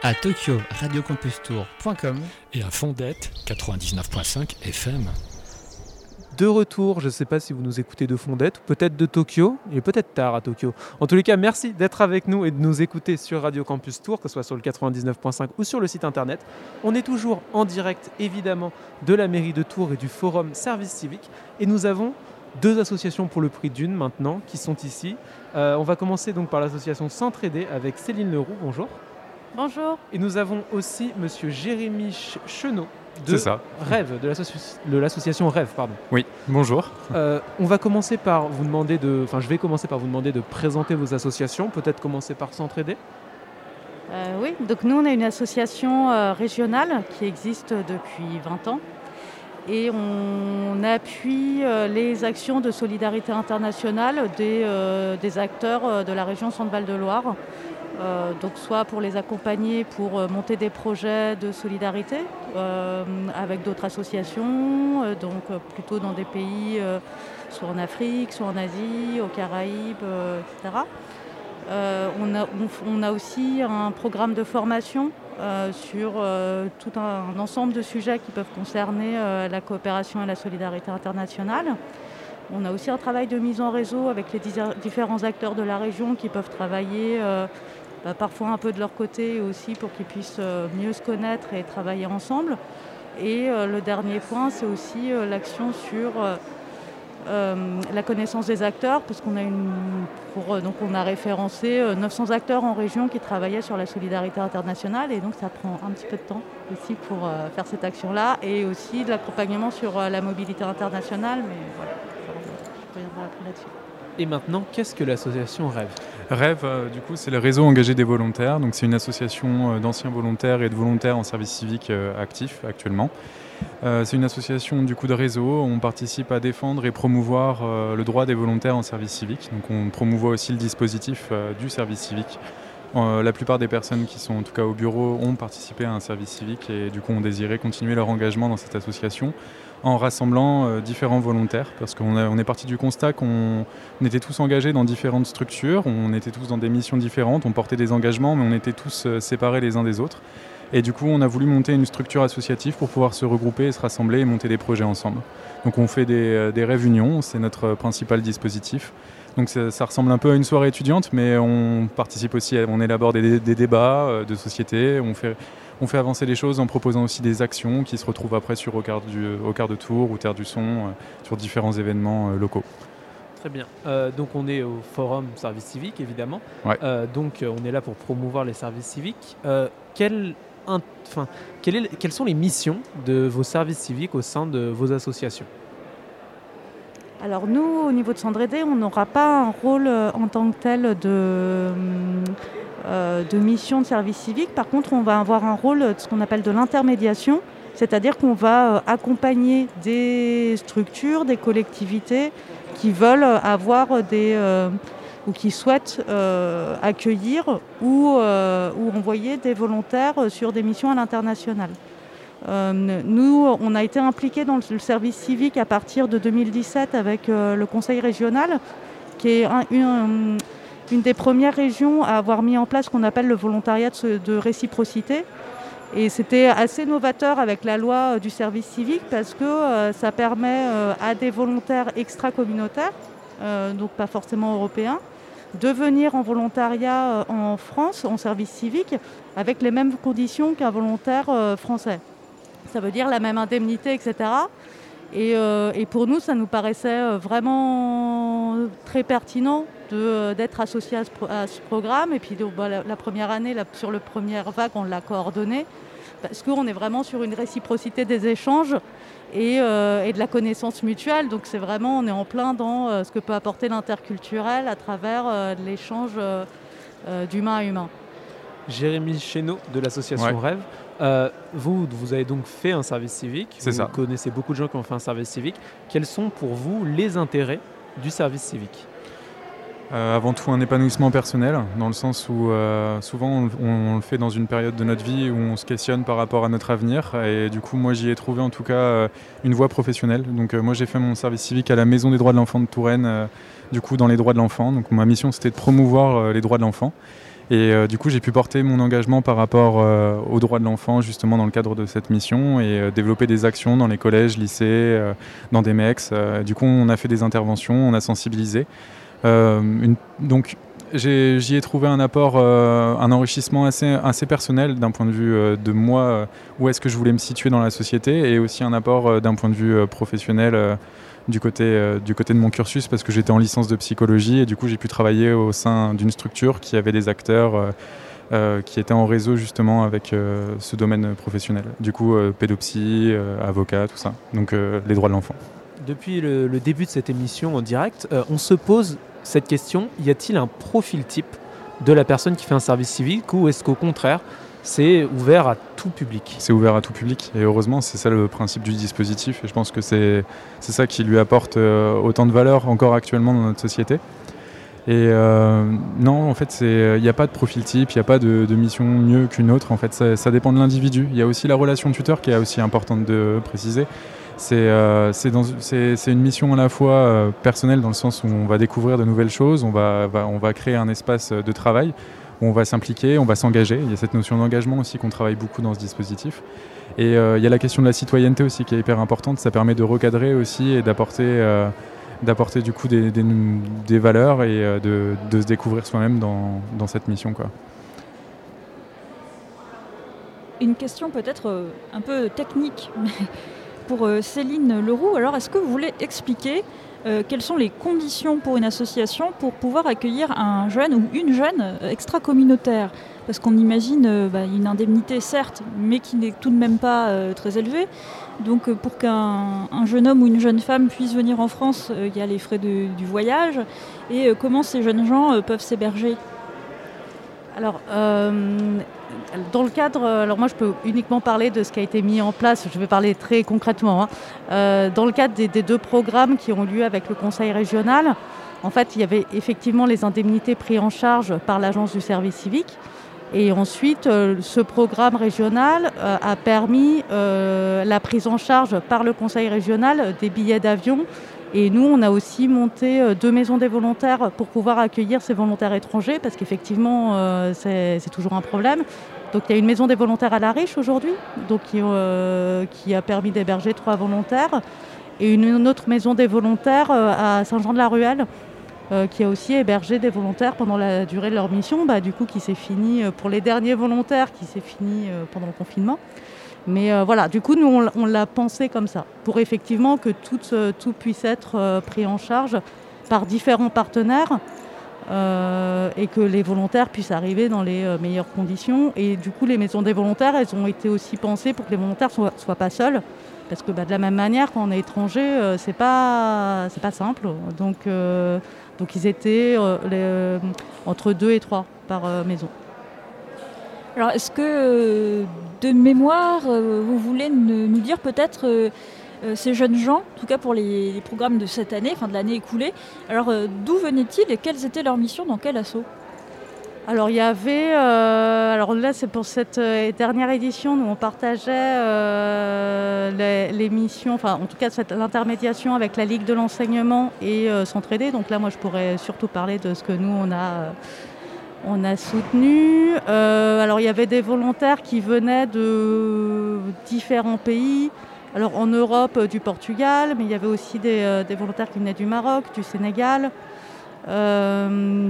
à Tokyo radiocampustour.com et à Fondette 99.5 FM. De retour, je ne sais pas si vous nous écoutez de Fondette ou peut-être de Tokyo, il est peut-être tard à Tokyo. En tous les cas, merci d'être avec nous et de nous écouter sur Radio Campus Tour, que ce soit sur le 99.5 ou sur le site internet. On est toujours en direct, évidemment, de la mairie de Tours et du forum Service Civique. Et nous avons deux associations pour le prix d'une maintenant qui sont ici. On va commencer donc par l'association S'entraider avec Céline Leroux. Bonjour. Bonjour. Et nous avons aussi monsieur Jérémy Chenot de Rêve, de l'association Rêve, pardon. Oui, bonjour. On va commencer par vous demander je vais commencer par vous demander de présenter vos associations, peut-être commencer par S'entraider. Oui, donc nous on est une association régionale qui existe depuis 20 ans et on appuie les actions de solidarité internationale des acteurs de la région Centre-Val de Loire. Donc soit pour les accompagner pour monter des projets de solidarité avec d'autres associations, donc plutôt dans des pays soit en Afrique, soit en Asie, aux Caraïbes, etc. On a aussi un programme de formation sur tout un ensemble de sujets qui peuvent concerner la coopération et la solidarité internationale. On a aussi un travail de mise en réseau avec les différents acteurs de la région qui peuvent travailler parfois un peu de leur côté aussi pour qu'ils puissent mieux se connaître et travailler ensemble. Et le dernier point, c'est aussi l'action sur la connaissance des acteurs, parce qu'on a on a référencé 900 acteurs en région qui travaillaient sur la solidarité internationale, et donc ça prend un petit peu de temps aussi pour faire cette action-là, et aussi de l'accompagnement sur la mobilité internationale, mais voilà, je reviendrai après là-dessus. Et maintenant, qu'est-ce que l'association Rêve ? Rêve, du coup, c'est le réseau engagé des volontaires. Donc, c'est une association d'anciens volontaires et de volontaires en service civique actifs actuellement. C'est une association du coup de réseau. On participe à défendre et promouvoir le droit des volontaires en service civique. Donc, on promouvoit aussi le dispositif du service civique. La plupart des personnes qui sont en tout cas au bureau ont participé à un service civique et du coup ont désiré continuer leur engagement dans cette association en rassemblant différents volontaires, parce qu'on est parti du constat qu'on était tous engagés dans différentes structures, on était tous dans des missions différentes, on portait des engagements, mais on était tous séparés les uns des autres. Et du coup, on a voulu monter une structure associative pour pouvoir se regrouper et se rassembler et monter des projets ensemble. Donc on fait des réunions, c'est notre principal dispositif. Donc ça ressemble un peu à une soirée étudiante, mais on participe aussi, on élabore des débats de société, on fait avancer les choses en proposant aussi des actions qui se retrouvent après sur au quart de tour ou Terre du Son, sur différents événements locaux. Très bien. Donc on est au forum service civique, évidemment. Ouais. Donc on est là pour promouvoir les services civiques. Quelles sont les missions de vos services civiques au sein de vos associations ? Alors nous, au niveau de S'entraider, on n'aura pas un rôle en tant que tel de mission de service civique. Par contre, on va avoir un rôle de ce qu'on appelle de l'intermédiation, c'est-à-dire qu'on va accompagner des structures, des collectivités qui veulent avoir ou qui souhaitent accueillir ou envoyer des volontaires sur des missions à l'international. Nous, on a été impliqués dans le service civique à partir de 2017 avec le Conseil régional, qui est une des premières régions à avoir mis en place ce qu'on appelle le volontariat de réciprocité. Et c'était assez novateur avec la loi du service civique parce que ça permet à des volontaires extra-communautaires, donc pas forcément européens, de venir en volontariat en France, en service civique, avec les mêmes conditions qu'un volontaire français. Ça veut dire la même indemnité, etc. Et pour nous, ça nous paraissait vraiment très pertinent d'être associé à ce programme. Et puis la première année, sur la première vague, on l'a coordonné parce qu'on est vraiment sur une réciprocité des échanges et de la connaissance mutuelle. Donc c'est vraiment, on est en plein dans ce que peut apporter l'interculturel à travers l'échange d'humain à humain. Jérémy Chenot de l'association Rêve. Vous avez donc fait un service civique. C'est ça. Vous connaissez beaucoup de gens qui ont fait un service civique. Quels sont pour vous les intérêts du service civique ? Avant tout un épanouissement personnel, dans le sens où souvent on le fait dans une période de notre vie où on se questionne par rapport à notre avenir, et du coup moi j'y ai trouvé en tout cas une voie professionnelle. Donc moi j'ai fait mon service civique à la Maison des droits de l'enfant de Touraine, du coup dans les droits de l'enfant. Donc ma mission c'était de promouvoir les droits de l'enfant. Et du coup, j'ai pu porter mon engagement par rapport aux droits de l'enfant, justement, dans le cadre de cette mission, et développer des actions dans les collèges, lycées, dans des MEX. Du coup, on a fait des interventions, on a sensibilisé. Donc, j'y ai trouvé un apport, un enrichissement assez personnel d'un point de vue de moi, où est-ce que je voulais me situer dans la société, et aussi un apport d'un point de vue professionnel du côté de mon cursus, parce que j'étais en licence de psychologie et du coup j'ai pu travailler au sein d'une structure qui avait des acteurs qui étaient en réseau justement avec ce domaine professionnel. Du coup pédopsie, avocat, tout ça. Donc les droits de l'enfant. Depuis le début de cette émission en direct, on se pose cette question, y a-t-il un profil type de la personne qui fait un service civique, ou est-ce qu'au contraire c'est ouvert à tout public? C'est ouvert à tout public, et heureusement c'est ça le principe du dispositif, et je pense que c'est ça qui lui apporte autant de valeur encore actuellement dans notre société. Et non, en fait il n'y a pas de profil type, il n'y a pas de mission mieux qu'une autre, en fait ça dépend de l'individu. Il y a aussi la relation tuteur qui est aussi importante de préciser. C'est une mission à la fois personnelle, dans le sens où on va découvrir de nouvelles choses, on va créer un espace de travail où on va s'impliquer, on va s'engager. Il y a cette notion d'engagement aussi qu'on travaille beaucoup dans ce dispositif. Et il y a la question de la citoyenneté aussi qui est hyper importante. Ça permet de recadrer aussi et d'apporter du coup des valeurs et de se découvrir soi-même dans cette mission, quoi. Une question peut-être un peu technique, mais pour Céline Leroux. Alors, est-ce que vous voulez expliquer quelles sont les conditions pour une association pour pouvoir accueillir un jeune ou une jeune extra-communautaire? Parce qu'on imagine une indemnité, certes, mais qui n'est tout de même pas très élevée. Donc pour qu'un jeune homme ou une jeune femme puisse venir en France, il y a les frais du voyage. Et comment ces jeunes gens peuvent s'héberger? Alors, dans le cadre, alors moi je peux uniquement parler de ce qui a été mis en place, je vais parler très concrètement, dans le cadre des deux programmes qui ont lieu avec le Conseil régional. En fait, il y avait effectivement les indemnités prises en charge par l'Agence du service civique, et ensuite ce programme régional a permis la prise en charge par le Conseil régional des billets d'avion. Et nous, on a aussi monté 2 maisons des volontaires pour pouvoir accueillir ces volontaires étrangers, parce qu'effectivement, c'est toujours un problème. Donc il y a une maison des volontaires à La Riche aujourd'hui, donc qui a permis d'héberger 3 volontaires, et une autre maison des volontaires à Saint-Jean-de-la-Ruelle, qui a aussi hébergé des volontaires pendant la durée de leur mission, du coup qui s'est fini pour les derniers volontaires, qui s'est fini pendant le confinement. Mais voilà, du coup, nous, on l'a pensé comme ça, pour effectivement que tout puisse être pris en charge par différents partenaires et que les volontaires puissent arriver dans les meilleures conditions. Et du coup, les maisons des volontaires, elles ont été aussi pensées pour que les volontaires ne soient pas seuls. Parce que de la même manière, quand on est étranger, c'est pas simple. Donc ils étaient entre 2 et 3 par maison. Alors, est-ce que, de mémoire, vous voulez nous dire peut-être ces jeunes gens, en tout cas pour les programmes de cette année, enfin de l'année écoulée, alors d'où venaient-ils et quelles étaient leurs missions, dans quel assaut? Alors il y avait, alors là c'est pour cette dernière édition, où on partageait les missions, enfin en tout cas l'intermédiation avec la Ligue de l'enseignement et S'entraider. Donc là moi je pourrais surtout parler de ce que nous on a soutenu. Alors il y avait des volontaires qui venaient de différents pays. Alors en Europe, du Portugal, mais il y avait aussi des volontaires qui venaient du Maroc, du Sénégal et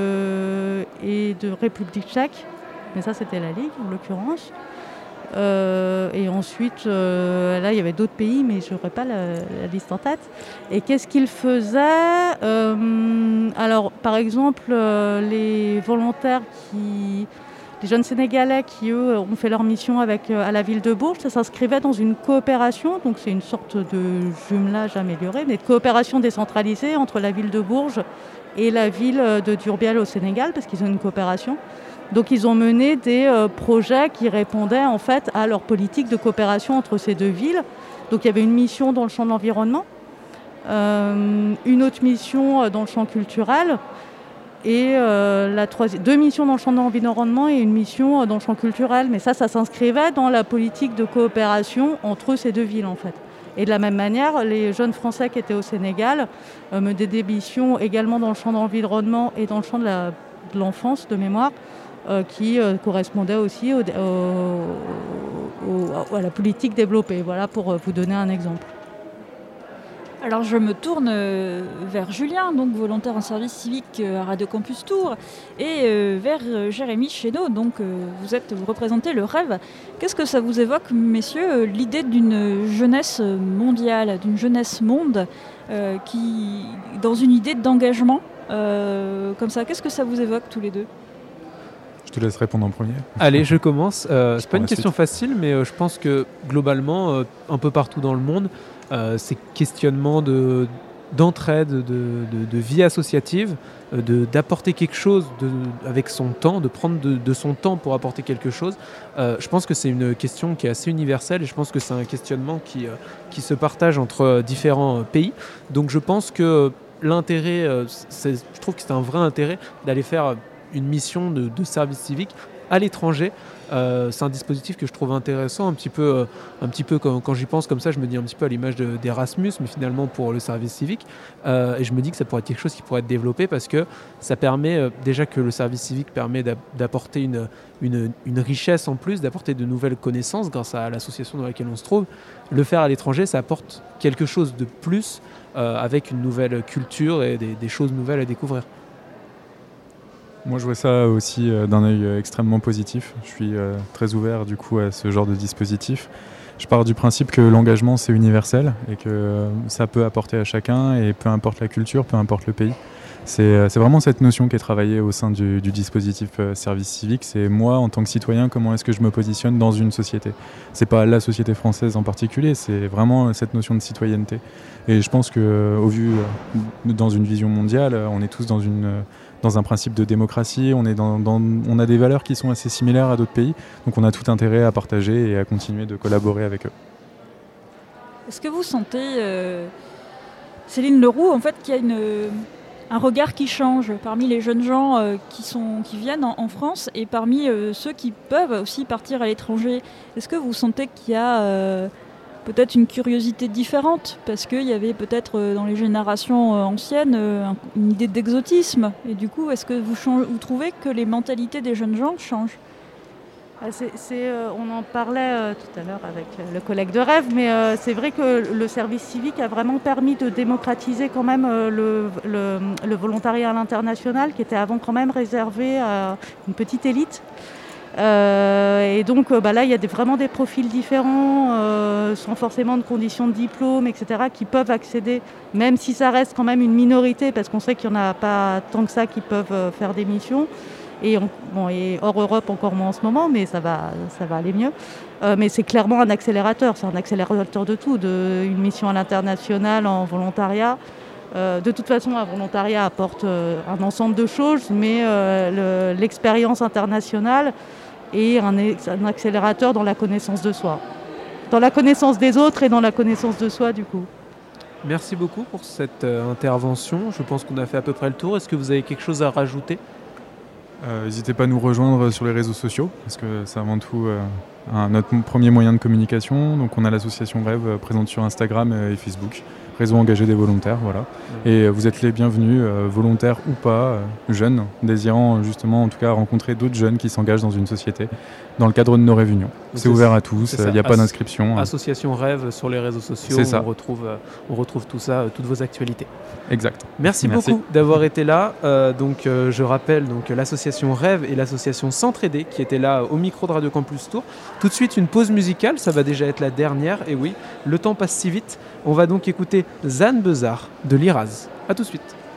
de République tchèque. Mais ça c'était la Ligue en l'occurrence. Et ensuite, là il y avait d'autres pays, mais je n'aurais pas la liste en tête. Et qu'est-ce qu'ils faisaient? Alors par exemple, les volontaires les jeunes Sénégalais qui, eux, ont fait leur mission à la ville de Bourges, ça s'inscrivait dans une coopération, donc c'est une sorte de jumelage amélioré, mais de coopération décentralisée entre la ville de Bourges et la ville de Durbiel au Sénégal, parce qu'ils ont une coopération. Donc ils ont mené des projets qui répondaient en fait à leur politique de coopération entre ces deux villes. Donc il y avait une mission dans le champ de l'environnement, une autre mission dans le champ culturel, et 2 missions dans le champ de l'environnement et une mission dans le champ culturel. Mais ça s'inscrivait dans la politique de coopération entre ces deux villes en fait. Et de la même manière, les jeunes Français qui étaient au Sénégal menaient des missions également dans le champ de l'environnement et dans le champ de de l'enfance de mémoire, qui correspondait aussi à la politique développée. Voilà pour vous donner un exemple. Alors je me tourne vers Julien, donc volontaire en service civique à Radio Campus Tours, et vers Jérémy Chénaud, donc vous représentez le rêve. Qu'est-ce que ça vous évoque, messieurs, l'idée d'une jeunesse mondiale, d'une jeunesse monde, qui, dans une idée d'engagement comme ça, qu'est-ce que ça vous évoque tous les deux ? Je te laisse répondre en premier. Allez, je commence. C'est pas une question suite. facile, mais je pense que globalement, un peu partout dans le monde, ces questionnements d'entraide, de vie associative, d'apporter quelque chose avec son temps, de prendre de son temps pour apporter quelque chose, je pense que c'est une question qui est assez universelle et je pense que c'est un questionnement qui se partage entre différents pays. Donc je pense que l'intérêt, je trouve que c'est un vrai intérêt d'aller faire une mission de service civique à l'étranger. C'est un dispositif que je trouve intéressant, un petit peu quand j'y pense comme ça, je me dis un petit peu à l'image d'Erasmus, mais finalement pour le service civique. Et je me dis que ça pourrait être quelque chose qui pourrait être développé parce que ça permet déjà que le service civique permet d'apporter une richesse en plus, d'apporter de nouvelles connaissances grâce à l'association dans laquelle on se trouve. Le faire à l'étranger, ça apporte quelque chose de plus avec une nouvelle culture et des choses nouvelles à découvrir. Moi, je vois ça aussi d'un œil extrêmement positif. Je suis très ouvert du coup à ce genre de dispositif. Je pars du principe que l'engagement, c'est universel et que ça peut apporter à chacun et peu importe la culture, peu importe le pays. C'est vraiment cette notion qui est travaillée au sein du dispositif service civique. C'est moi, en tant que citoyen, comment est-ce que je me positionne dans une société. C'est pas la société française en particulier, c'est vraiment cette notion de citoyenneté. Et je pense que, dans une vision mondiale, on est tous dans un principe de démocratie, on a des valeurs qui sont assez similaires à d'autres pays, donc on a tout intérêt à partager et à continuer de collaborer avec eux. Est-ce que vous sentez, Céline Leroux, en fait, qu'il y a un regard qui change parmi les jeunes gens qui viennent en France et parmi ceux qui peuvent aussi partir à l'étranger? Est-ce que vous sentez qu'il y a peut-être une curiosité différente parce qu'il y avait peut-être dans les générations anciennes une idée d'exotisme et du coup est-ce que vous trouvez que les mentalités des jeunes gens changent? On en parlait tout à l'heure avec le collègue de rêve, mais c'est vrai que le service civique a vraiment permis de démocratiser quand même le volontariat à l'international qui était avant quand même réservé à une petite élite. Et donc là, il y a vraiment des profils différents, sans forcément de conditions de diplôme, etc., qui peuvent accéder, même si ça reste quand même une minorité, parce qu'on sait qu'il n'y en a pas tant que ça qui peuvent faire des missions. Et hors Europe encore moins en ce moment, mais ça va aller mieux. Mais c'est clairement un accélérateur, c'est un accélérateur de tout, une mission à l'international en volontariat. De toute façon, un volontariat apporte un ensemble de choses, mais l'expérience internationale est un accélérateur dans la connaissance de soi, dans la connaissance des autres et dans la connaissance de soi du coup. Merci beaucoup pour cette intervention. Je pense qu'on a fait à peu près le tour. Est-ce que vous avez quelque chose à rajouter ? N'hésitez pas à nous rejoindre sur les réseaux sociaux, parce que c'est avant tout notre premier moyen de communication. Donc on a l'association Rêve présente sur Instagram et Facebook, réseau engagé des volontaires, voilà. Et vous êtes les bienvenus, volontaires ou pas, jeunes, désirant justement en tout cas rencontrer d'autres jeunes qui s'engagent dans une société dans le cadre de nos réunions. C'est ouvert à tous, il n'y a pas d'inscription. Association Rêve sur les réseaux sociaux, on retrouve tout ça, toutes vos actualités. Exact. Merci beaucoup d'avoir été là. Je rappelle l'association Rêve et l'association S'entraider qui étaient là au micro de Radio Campus Tours. Tout de suite une pause musicale, ça va déjà être la dernière. Et oui, le temps passe si vite. On va donc écouter Zan Bezar de Liraz. A tout de suite.